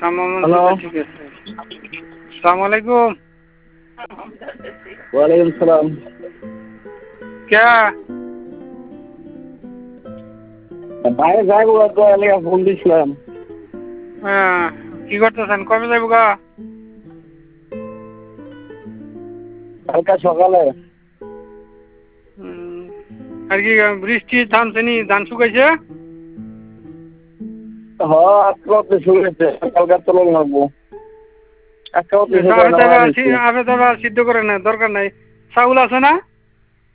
Hello. ঠিক আছে। আসসালামু আলাইকুম। ওয়ালাইকুম সালাম। কে বাইরে যাইবো তো এলাকা ফোন দিছিলাম। হ্যাঁ, কি করতেছেন? কবে যাইব গা? কালকা সকালে। আর কি বৃষ্টি থামছে নি? ধান শুকাইছে? আজকে শুরু হয়েছে, কালকা চলন লাগবো। আজকে আবে তবে আর সিদ্ধ করে না, দরকার নাই। চাউল আছে না?